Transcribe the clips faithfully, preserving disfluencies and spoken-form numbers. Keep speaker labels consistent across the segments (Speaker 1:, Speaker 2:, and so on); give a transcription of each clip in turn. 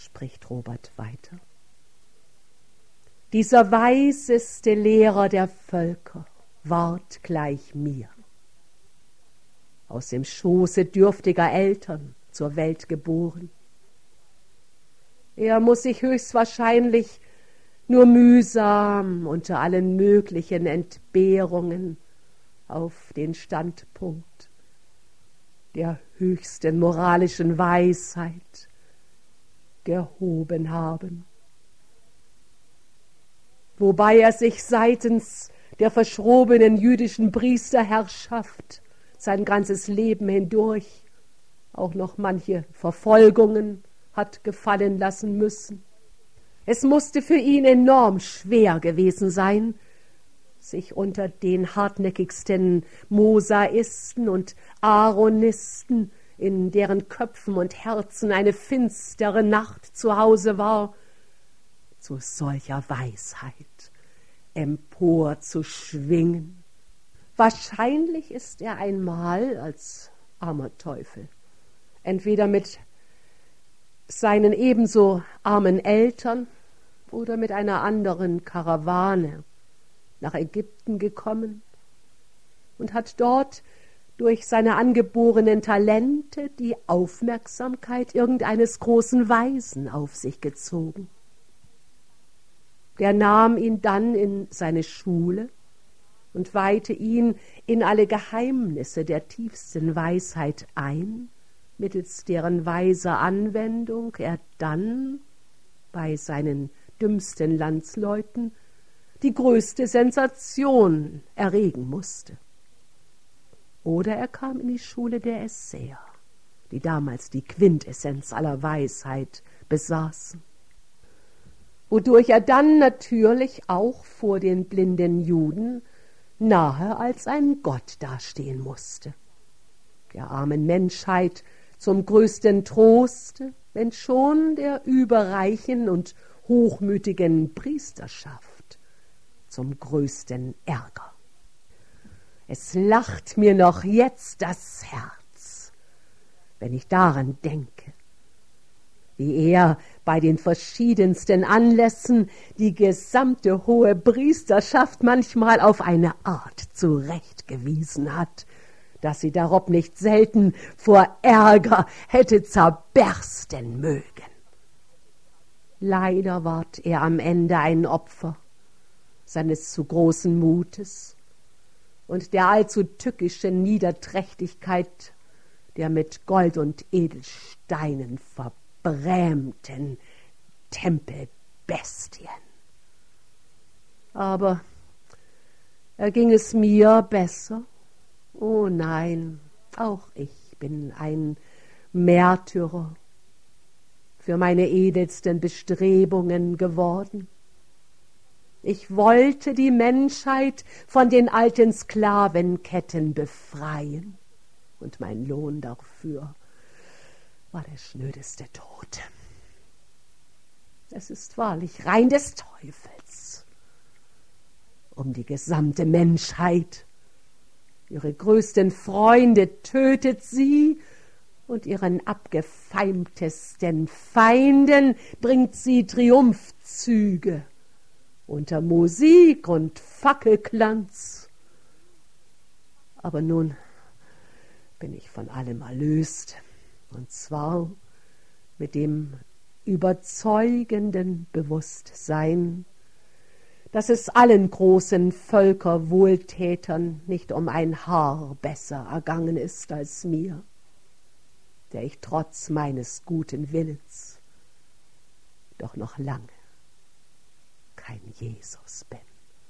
Speaker 1: spricht Robert weiter. Dieser weiseste Lehrer der Völker ward gleich mir. Aus dem Schoße dürftiger Eltern zur Welt geboren. Er muß sich höchstwahrscheinlich nur mühsam unter allen möglichen Entbehrungen auf den Standpunkt der höchsten moralischen Weisheit gehoben haben. Wobei er sich seitens der verschrobenen jüdischen Priesterherrschaft sein ganzes Leben hindurch auch noch manche Verfolgungen hat gefallen lassen müssen. Es musste für ihn enorm schwer gewesen sein, sich unter den hartnäckigsten Mosaisten und Aaronisten, in deren Köpfen und Herzen eine finstere Nacht zu Hause war, zu solcher Weisheit emporzuschwingen. Wahrscheinlich ist er einmal als armer Teufel entweder mit seinen ebenso armen Eltern oder mit einer anderen Karawane nach Ägypten gekommen und hat dort durch seine angeborenen Talente die Aufmerksamkeit irgendeines großen Weisen auf sich gezogen. Der nahm ihn dann in seine Schule und weihte ihn in alle Geheimnisse der tiefsten Weisheit ein, mittels deren weiser Anwendung er dann bei seinen dümmsten Landsleuten die größte Sensation erregen musste. Oder er kam in die Schule der Essäer, die damals die Quintessenz aller Weisheit besaßen, wodurch er dann natürlich auch vor den blinden Juden nahe als ein Gott dastehen musste, der armen Menschheit zum größten Troste, wenn schon der überreichen und hochmütigen Priesterschaft zum größten Ärger. Es lacht mir noch jetzt das Herz, wenn ich daran denke, wie er bei den verschiedensten Anlässen die gesamte hohe Priesterschaft manchmal auf eine Art zurechtgewiesen hat, dass sie darob nicht selten vor Ärger hätte zerbersten mögen. Leider ward er am Ende ein Opfer seines zu großen Mutes und der allzu tückischen Niederträchtigkeit der mit Gold und Edelsteinen verbrämten Tempelbestien. Aber erging es mir besser? Oh nein, auch ich bin ein Märtyrer für meine edelsten Bestrebungen geworden. Ich wollte die Menschheit von den alten Sklavenketten befreien, und mein Lohn dafür war der schnödeste Tod. Es ist wahrlich rein des Teufels, um die gesamte Menschheit. Ihre größten Freunde tötet sie, und ihren abgefeimtesten Feinden bringt sie Triumphzüge unter Musik und Fackelglanz. Aber nun bin ich von allem erlöst, und zwar mit dem überzeugenden Bewusstsein, dass es allen großen Völkerwohltätern nicht um ein Haar besser ergangen ist als mir, der ich trotz meines guten Willens doch noch lange kein Jesus bin.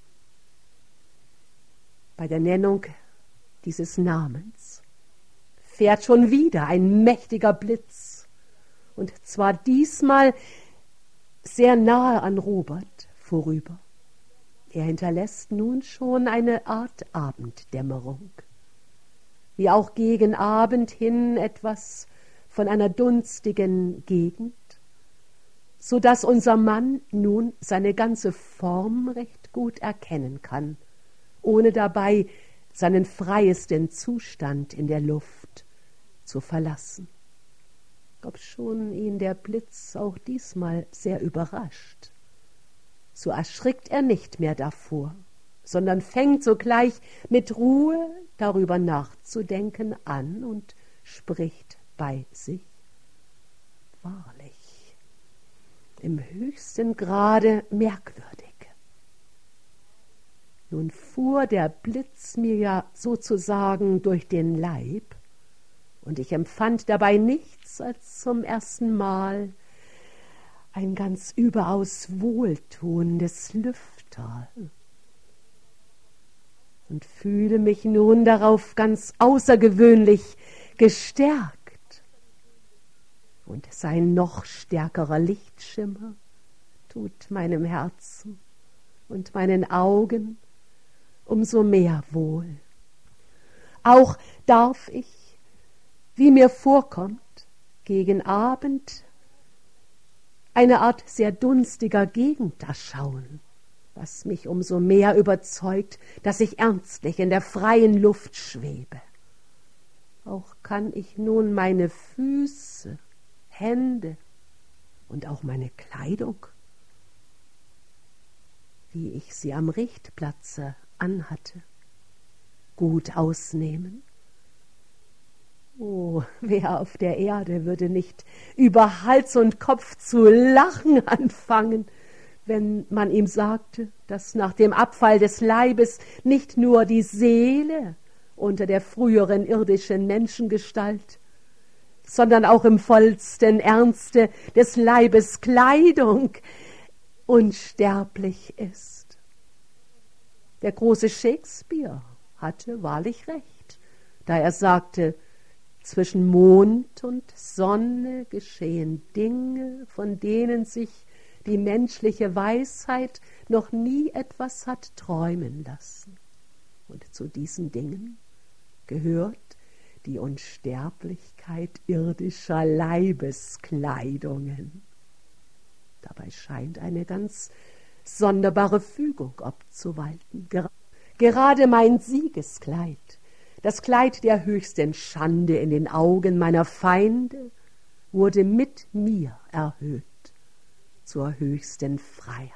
Speaker 1: Bei der Nennung dieses Namens fährt schon wieder ein mächtiger Blitz, und zwar diesmal sehr nahe an Robert vorüber. Er hinterlässt nun schon eine Art Abenddämmerung, wie auch gegen Abend hin etwas von einer dunstigen Gegend, so dass unser Mann nun seine ganze Form recht gut erkennen kann, ohne dabei seinen freiesten Zustand in der Luft zu verlassen. obschon ihn der Blitz auch diesmal sehr überrascht. So erschrickt er nicht mehr davor, sondern fängt sogleich mit Ruhe darüber nachzudenken an und spricht bei sich: Wahrlich, im höchsten Grade merkwürdig. Nun fuhr der Blitz mir ja sozusagen durch den Leib, und ich empfand dabei nichts als zum ersten Mal ein ganz überaus wohltuendes Lüfterl und fühle mich nun darauf ganz außergewöhnlich gestärkt. Und sein noch stärkerer Lichtschimmer tut meinem Herzen und meinen Augen umso mehr wohl. Auch darf ich, wie mir vorkommt, gegen Abend eine Art sehr dunstiger Gegend erschauen, was mich umso mehr überzeugt, dass ich ernstlich in der freien Luft schwebe. Auch kann ich nun meine Füße, Hände und auch meine Kleidung, wie ich sie am Richtplatze anhatte, gut ausnehmen. Oh, wer auf der Erde würde nicht über Hals und Kopf zu lachen anfangen, wenn man ihm sagte, dass nach dem Abfall des Leibes nicht nur die Seele unter der früheren irdischen Menschengestalt, sondern auch im vollsten Ernste des Leibes Kleidung unsterblich ist. Der große Shakespeare hatte wahrlich recht, da er sagte: Zwischen Mond und Sonne geschehen Dinge, von denen sich die menschliche Weisheit noch nie etwas hat träumen lassen. Und zu diesen Dingen gehört die Unsterblichkeit irdischer Leibeskleidungen. Dabei scheint eine ganz sonderbare Fügung obzuwalten. Gerade mein Siegeskleid, das Kleid der höchsten Schande in den Augen meiner Feinde, wurde mit mir erhöht zur höchsten Freiheit.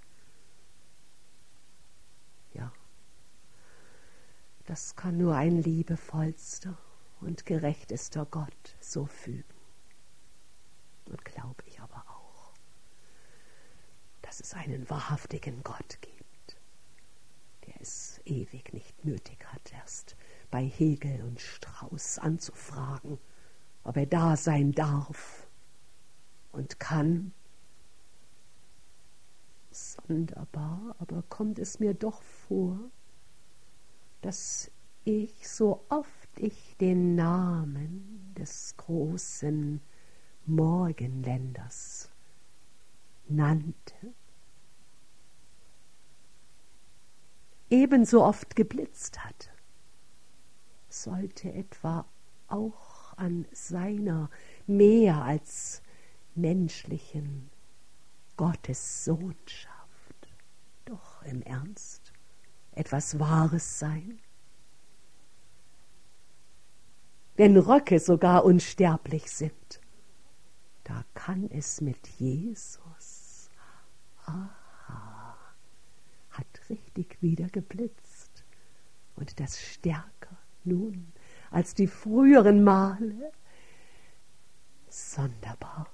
Speaker 1: Ja, das kann nur ein liebevollster und gerechtester Gott so fügen. Und glaube ich aber auch, dass es einen wahrhaftigen Gott gibt, der es ewig nicht nötig hat, erst bei Hegel und Strauß anzufragen, ob er da sein darf und kann. Sonderbar, aber kommt es mir doch vor, dass ich, so oft ich den Namen des großen Morgenländers nannte, ebenso oft geblitzt hatte. Sollte etwa auch an seiner mehr als menschlichen Gottessohnschaft doch im Ernst etwas Wahres sein? Wenn Röcke sogar unsterblich sind, da kann es mit Jesus, aha, hat richtig wieder geblitzt, und das stärker nun als die früheren Male. Sonderbar.